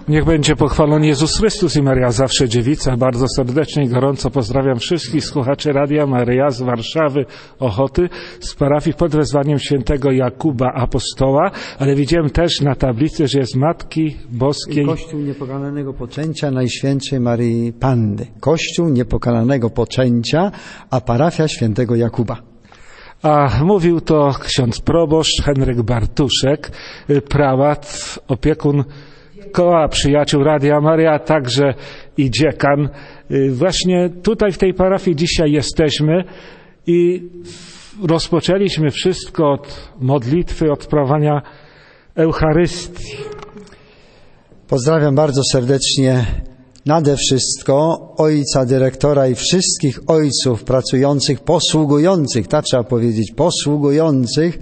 Niech będzie pochwalony Jezus Chrystus i Maria zawsze dziewica. Bardzo serdecznie i gorąco pozdrawiam wszystkich słuchaczy Radia Maryja z Warszawy, Ochoty, z parafii pod wezwaniem świętego Jakuba Apostoła, ale widziałem też na tablicy, że jest Matki Boskiej. Kościół Niepokalanego Poczęcia Najświętszej Maryi Panny. Kościół Niepokalanego Poczęcia, a parafia świętego Jakuba. A mówił to ksiądz proboszcz Henryk Bartuszek, prałat, opiekun Koła Przyjaciół Radia Maryja, także i dziekan. Właśnie tutaj w tej parafii dzisiaj jesteśmy i rozpoczęliśmy wszystko od modlitwy, od sprawowania Eucharystii. Pozdrawiam bardzo serdecznie nade wszystko ojca dyrektora i wszystkich ojców pracujących, posługujących, tak trzeba powiedzieć, posługujących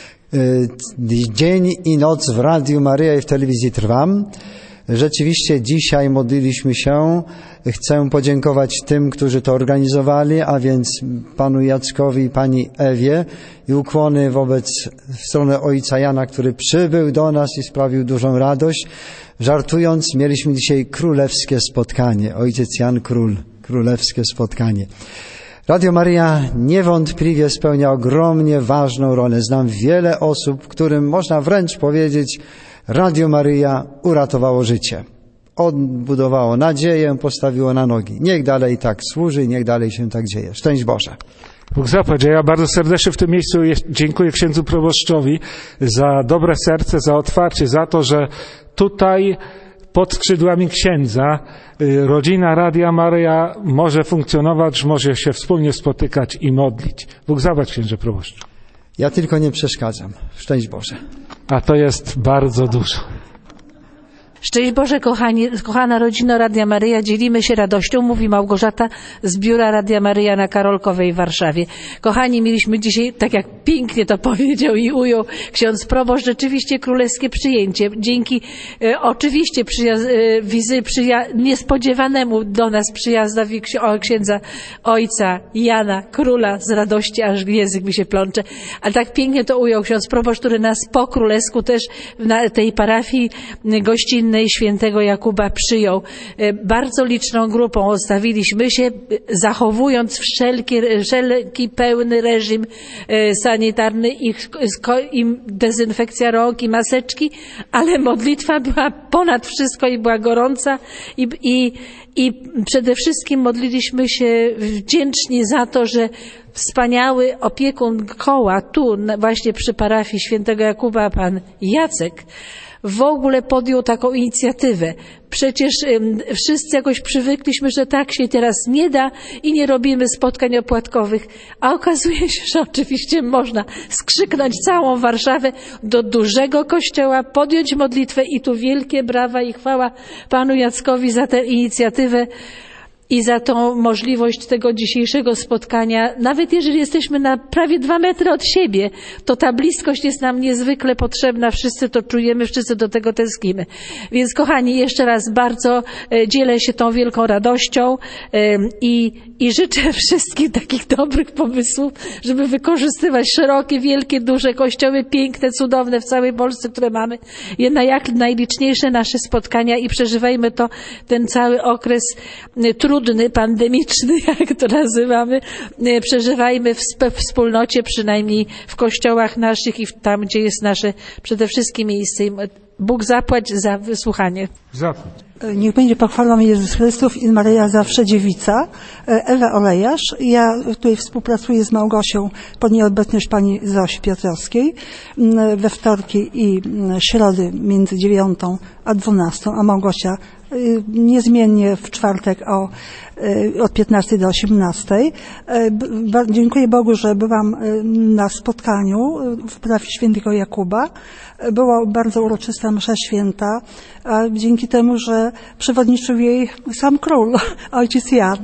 dzień i noc w Radiu Maryja i w telewizji Trwam. Rzeczywiście dzisiaj modliliśmy się. Chcę podziękować tym, którzy to organizowali, a więc panu Jackowi i pani Ewie i ukłony wobec strony ojca Jana, który przybył do nas i sprawił dużą radość. Żartując, mieliśmy dzisiaj królewskie spotkanie. Ojciec Jan Król, królewskie spotkanie. Radio Maryja niewątpliwie spełnia ogromnie ważną rolę. Znam wiele osób, którym można wręcz powiedzieć, Radio Maryja uratowało życie. Odbudowało nadzieję, postawiło na nogi. Niech dalej tak służy, niech dalej się tak dzieje. Szczęść Boże. Bóg zapłać. Ja bardzo serdecznie w tym miejscu dziękuję księdzu proboszczowi za dobre serce, za otwarcie, za to, że tutaj pod skrzydłami księdza rodzina Radia Maryja może funkcjonować, może się wspólnie spotykać i modlić. Bóg zapłać, księże proboszczu. Ja tylko nie przeszkadzam. Szczęść Boże. A to jest bardzo dużo. Szczęść Boże, kochana rodzino Radia Maryja, dzielimy się radością, mówi Małgorzata z biura Radia Maryja na Karolkowej w Warszawie. Kochani, mieliśmy dzisiaj, tak jak pięknie to powiedział i ujął ksiądz proboszcz, rzeczywiście królewskie przyjęcie. Dzięki oczywiście niespodziewanemu do nas przyjazdowi księdza ojca Jana Króla, z radości aż język mi się plącze. Ale tak pięknie to ujął ksiądz proboszcz, który nas po królewsku też na tej parafii gościnnej świętego Jakuba przyjął. Bardzo liczną grupą ostawiliśmy się, zachowując wszelki pełny reżim sanitarny i dezynfekcja rąk i maseczki, ale modlitwa była ponad wszystko i była gorąca i przede wszystkim modliliśmy się wdzięczni za to, że wspaniały opiekun koła tu właśnie przy parafii świętego Jakuba, pan Jacek, w ogóle podjął taką inicjatywę. Przecież wszyscy jakoś przywykliśmy, że tak się teraz nie da i nie robimy spotkań opłatkowych. A okazuje się, że oczywiście można skrzyknąć całą Warszawę do dużego kościoła, podjąć modlitwę i tu wielkie brawa i chwała panu Jackowi za tę inicjatywę i za tą możliwość tego dzisiejszego spotkania. Nawet jeżeli jesteśmy na prawie 2 metry od siebie, to ta bliskość jest nam niezwykle potrzebna. Wszyscy to czujemy, wszyscy do tego tęsknimy. Więc kochani, jeszcze raz bardzo dzielę się tą wielką radością i życzę wszystkim takich dobrych pomysłów, żeby wykorzystywać szerokie, wielkie, duże kościoły, piękne, cudowne w całej Polsce, które mamy. Na jak najliczniejsze nasze spotkania i przeżywajmy ten cały okres trudny, pandemiczny, jak to nazywamy, przeżywajmy w wspólnocie, przynajmniej w kościołach naszych i tam, gdzie jest nasze przede wszystkim miejsce. Bóg zapłać za wysłuchanie. Zapłać. Niech będzie pochwalony Jezus Chrystus i Maryja zawsze dziewica. Ewa Olejarz. Ja tutaj współpracuję z Małgosią pod nieobecność pani Zosi Piotrowskiej we wtorki i środy między 9 a 12, a Małgosia niezmiennie w czwartek od 15 do 18. Dziękuję Bogu, że byłam na spotkaniu w parafii świętego Jakuba. Była bardzo uroczysta msza święta, a dzięki temu, że przewodniczył jej sam król, ojciec Jan.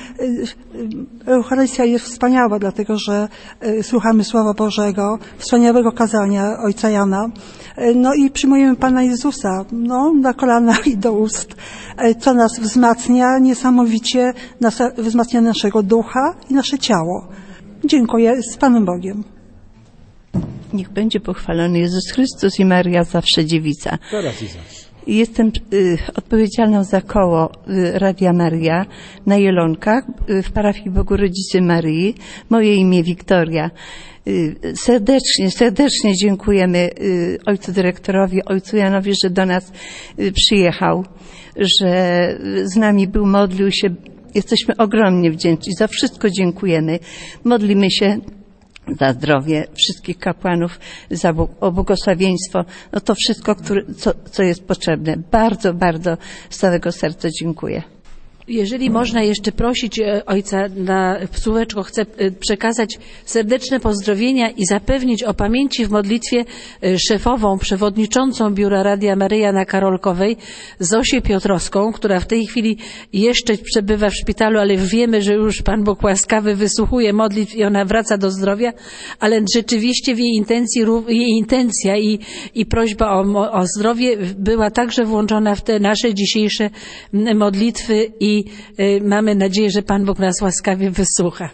Eucharystia jest wspaniała, dlatego że słuchamy Słowa Bożego, wspaniałego kazania ojca Jana. No i przyjmujemy Pana Jezusa, na kolana i do ust, co nas wzmacnia niesamowicie, wzmacnia naszego ducha i nasze ciało. Dziękuję, z Panem Bogiem. Niech będzie pochwalony Jezus Chrystus i Maryja zawsze dziewica. Teraz i zawsze. Jestem odpowiedzialną za koło Radia Maryja na Jelonkach w parafii Bogu Rodzicy Maryi. Moje imię Wiktoria. Serdecznie dziękujemy ojcu dyrektorowi, ojcu Janowi, że do nas przyjechał, że z nami był, modlił się. Jesteśmy ogromnie wdzięczni. Za wszystko dziękujemy. Modlimy się za zdrowie wszystkich kapłanów, o błogosławieństwo, no to wszystko, co jest potrzebne. Bardzo, bardzo z całego serca dziękuję. Jeżeli można jeszcze prosić ojca na słóweczko, chcę przekazać serdeczne pozdrowienia i zapewnić o pamięci w modlitwie szefową, przewodniczącą Biura Radia Maryja na Karolkowej, Zosię Piotrowską, która w tej chwili jeszcze przebywa w szpitalu, ale wiemy, że już Pan Bóg łaskawy wysłuchuje modlitw i ona wraca do zdrowia, ale rzeczywiście w jej intencja i prośba o zdrowie była także włączona w te nasze dzisiejsze modlitwy i mamy nadzieję, że Pan Bóg nas łaskawie wysłucha.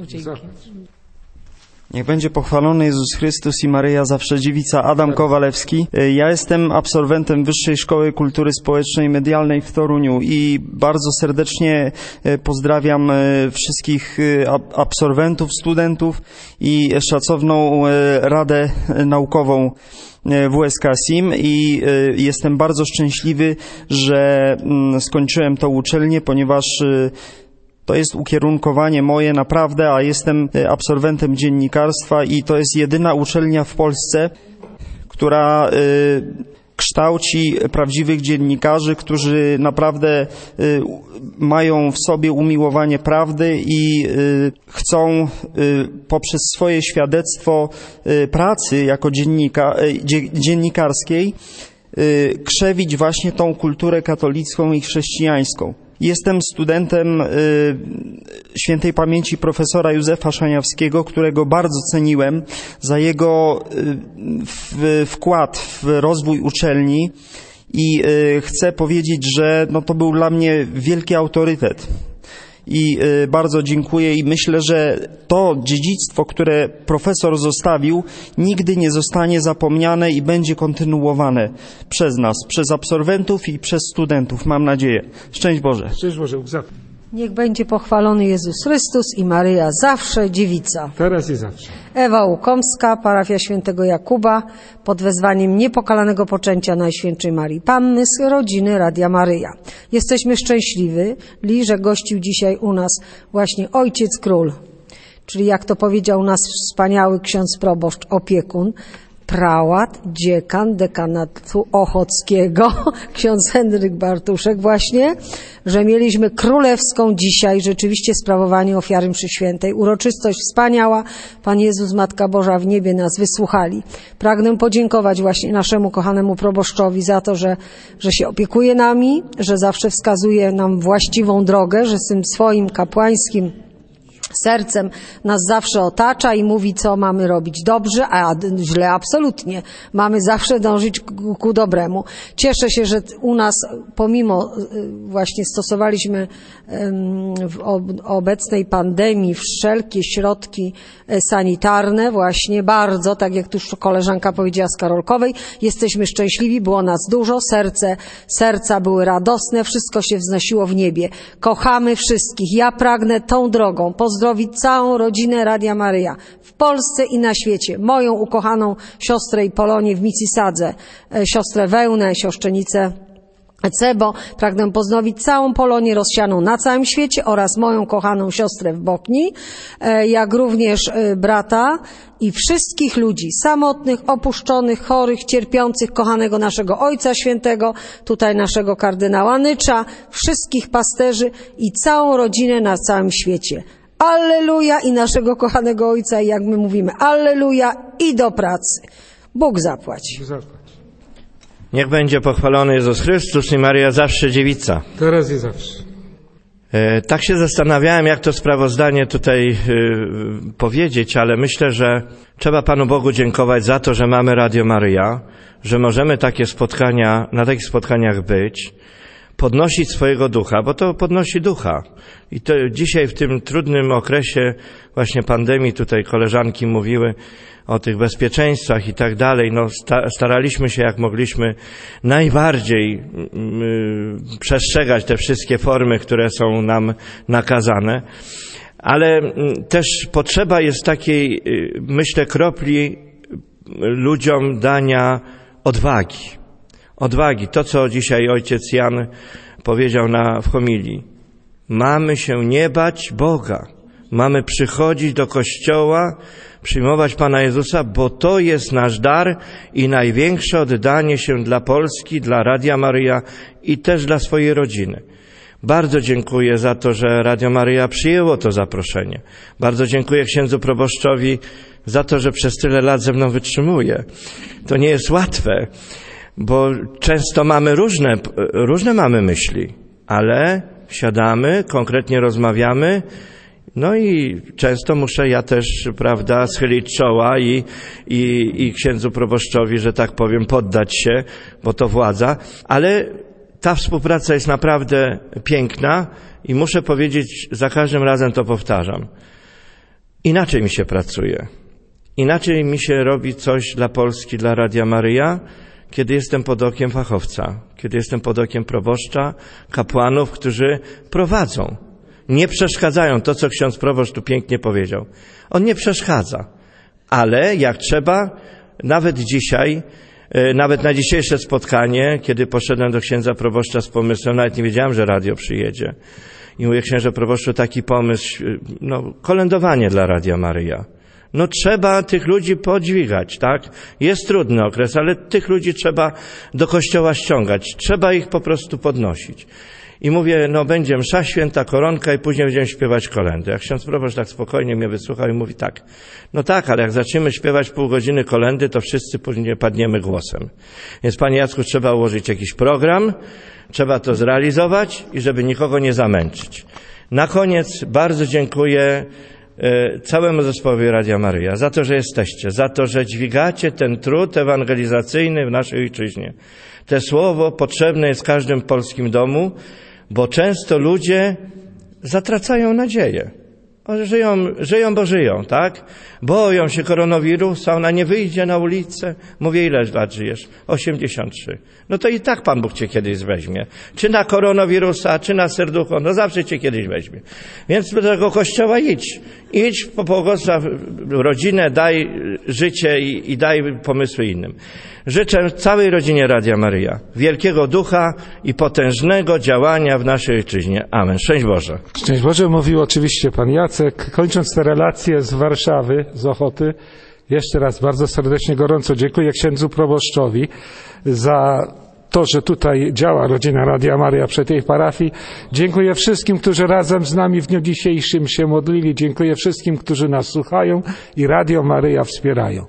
Niech będzie pochwalony Jezus Chrystus i Maryja Zawsze Dziewica. Adam Kowalewski. Ja jestem absolwentem Wyższej Szkoły Kultury Społecznej i Medialnej w Toruniu i bardzo serdecznie pozdrawiam wszystkich absolwentów, studentów i szacowną Radę Naukową WSK-SIM i jestem bardzo szczęśliwy, że skończyłem tę uczelnię, ponieważ to jest ukierunkowanie moje naprawdę, a jestem absolwentem dziennikarstwa i to jest jedyna uczelnia w Polsce, która kształci prawdziwych dziennikarzy, którzy naprawdę mają w sobie umiłowanie prawdy i chcą poprzez swoje świadectwo pracy jako dziennikarskiej krzewić właśnie tą kulturę katolicką i chrześcijańską. Jestem studentem świętej pamięci profesora Józefa Szaniawskiego, którego bardzo ceniłem za jego wkład w rozwój uczelni i chcę powiedzieć, że to był dla mnie wielki autorytet. I bardzo dziękuję i myślę, że to dziedzictwo, które profesor zostawił, nigdy nie zostanie zapomniane i będzie kontynuowane przez nas, przez absolwentów i przez studentów, mam nadzieję. Szczęść Boże. Szczęść Boże. Niech będzie pochwalony Jezus Chrystus i Maryja Zawsze Dziewica. Teraz i zawsze. Ewa Łukomska, parafia świętego Jakuba, pod wezwaniem niepokalanego poczęcia Najświętszej Marii Panny z rodziny Radia Maryja. Jesteśmy szczęśliwi, że gościł dzisiaj u nas właśnie Ojciec Król, czyli jak to powiedział nas wspaniały ksiądz proboszcz opiekun, prałat, dziekan dekanatu ochockiego, ksiądz Henryk Bartuszek właśnie, że mieliśmy królewską dzisiaj rzeczywiście sprawowanie ofiary mszy świętej. Uroczystość wspaniała. Pan Jezus, Matka Boża w niebie nas wysłuchali. Pragnę podziękować właśnie naszemu kochanemu proboszczowi za to, że się opiekuje nami, że zawsze wskazuje nam właściwą drogę, że z tym swoim kapłańskim sercem nas zawsze otacza i mówi, co mamy robić dobrze, a źle absolutnie. Mamy zawsze dążyć ku dobremu. Cieszę się, że u nas, pomimo właśnie stosowaliśmy w obecnej pandemii wszelkie środki sanitarne, właśnie bardzo, tak jak tu koleżanka powiedziała z Karolkowej, jesteśmy szczęśliwi, było nas dużo, serca były radosne, wszystko się wznosiło w niebie. Kochamy wszystkich. Ja pragnę tą drogą pozdrowić całą rodzinę Radia Maryja w Polsce i na świecie. Moją ukochaną siostrę i Polonię w Mississadze, siostrę Wełnę, siostrzenicę Cebo. Pragnę pozdrowić całą Polonię rozsianą na całym świecie oraz moją kochaną siostrę w Bochni, jak również brata i wszystkich ludzi samotnych, opuszczonych, chorych, cierpiących, kochanego naszego Ojca Świętego, tutaj naszego kardynała Nycza, wszystkich pasterzy i całą rodzinę na całym świecie. Alleluja i naszego kochanego Ojca i jak my mówimy, alleluja i do pracy. Bóg zapłać. Niech będzie pochwalony Jezus Chrystus i Maryja Zawsze Dziewica. Teraz i zawsze. Tak się zastanawiałem, jak to sprawozdanie tutaj powiedzieć, ale myślę, że trzeba Panu Bogu dziękować za to, że mamy Radio Maryja, że możemy na takich spotkaniach być, podnosić swojego ducha, bo to podnosi ducha. I to dzisiaj w tym trudnym okresie właśnie pandemii, tutaj koleżanki mówiły o tych bezpieczeństwach i tak dalej, no staraliśmy się jak mogliśmy najbardziej przestrzegać te wszystkie formy, które są nam nakazane, ale też potrzeba jest takiej, myślę, kropli ludziom dania odwagi. Odwagi, to co dzisiaj ojciec Jan powiedział w homilii. Mamy się nie bać Boga. Mamy przychodzić do Kościoła, przyjmować Pana Jezusa, bo to jest nasz dar i największe oddanie się dla Polski, dla Radia Maryja i też dla swojej rodziny. Bardzo dziękuję za to, że Radio Maryja przyjęło to zaproszenie. Bardzo dziękuję księdzu proboszczowi za to, że przez tyle lat ze mną wytrzymuje. To nie jest łatwe, bo często mamy różne mamy myśli, ale siadamy, konkretnie rozmawiamy, no i często muszę ja też, prawda, schylić czoła i księdzu proboszczowi, że tak powiem, poddać się, bo to władza, ale ta współpraca jest naprawdę piękna i muszę powiedzieć, za każdym razem to powtarzam. Inaczej mi się pracuje. Inaczej mi się robi coś dla Polski, dla Radia Maryja, kiedy jestem pod okiem fachowca, kiedy jestem pod okiem proboszcza, kapłanów, którzy prowadzą. Nie przeszkadzają, to co ksiądz proboszcz tu pięknie powiedział. On nie przeszkadza, ale jak trzeba, nawet dzisiaj, nawet na dzisiejsze spotkanie, kiedy poszedłem do księdza proboszcza z pomysłem, nawet nie wiedziałem, że radio przyjedzie. I mówię, księże proboszczu, taki pomysł, kolędowanie dla Radia Maryja. Trzeba tych ludzi podźwigać, tak? Jest trudny okres, ale tych ludzi trzeba do kościoła ściągać. Trzeba ich po prostu podnosić. I mówię, będzie msza święta, koronka i później będziemy śpiewać kolędy. Jak ksiądz proboszcz tak spokojnie mnie wysłuchał i mówi tak, ale jak zaczniemy śpiewać pół godziny kolędy, to wszyscy później padniemy głosem. Więc panie Jacku, trzeba ułożyć jakiś program, trzeba to zrealizować i żeby nikogo nie zamęczyć. Na koniec bardzo dziękuję całemu zespołowi Radia Maryja za to, że jesteście, za to, że dźwigacie ten trud ewangelizacyjny w naszej ojczyźnie. To słowo potrzebne jest w każdym polskim domu, bo często ludzie zatracają nadzieję. Żyją, bo żyją, tak? Boją się koronawirusa, ona nie wyjdzie na ulicę. Mówię, ile lat żyjesz? 83. To i tak Pan Bóg cię kiedyś weźmie. Czy na koronawirusa, czy na serducho, zawsze cię kiedyś weźmie. Więc do tego kościoła idź. Idź, pobłogosław rodzinę, daj życie i daj pomysły innym. Życzę całej rodzinie Radia Maryja wielkiego ducha i potężnego działania w naszej ojczyźnie. Amen. Szczęść Boże. Szczęść Boże mówił oczywiście pan Jacek. Kończąc te relacje z Warszawy, z Ochoty, jeszcze raz bardzo serdecznie, gorąco dziękuję księdzu proboszczowi za to, że tutaj działa rodzina Radia Maryja przy tej parafii. Dziękuję wszystkim, którzy razem z nami w dniu dzisiejszym się modlili. Dziękuję wszystkim, którzy nas słuchają i Radio Maryja wspierają.